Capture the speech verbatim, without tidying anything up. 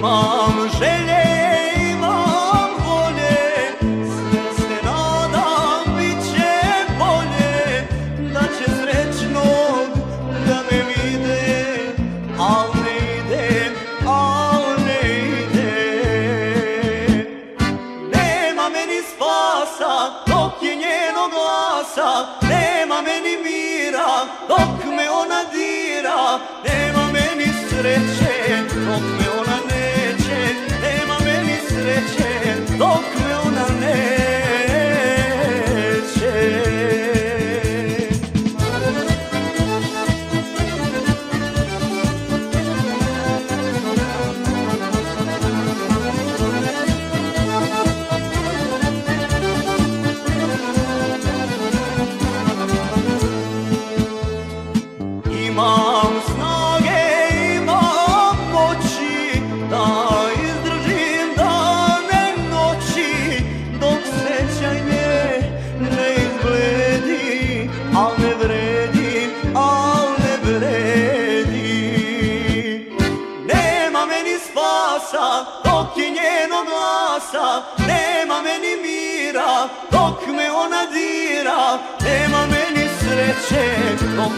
Imam želje, imam volje, sve se nadam bit će bolje, da će srećnog da me vide, al ne ide, al ne ide. Nema meni spasa dok je njenog glasa, nema meni mira dok me ona dira, nema meni sreće dok me ona neće, nema meni sreće dok me ona neće. Imam snage, imam moći, da izdržim dane noći, dok sećanje ne izbledi, al ne vredi, al ne vredi. Nema meni spasa dok je njenog glasa, nema meni mira dok me ona dira, nema meni sreće dok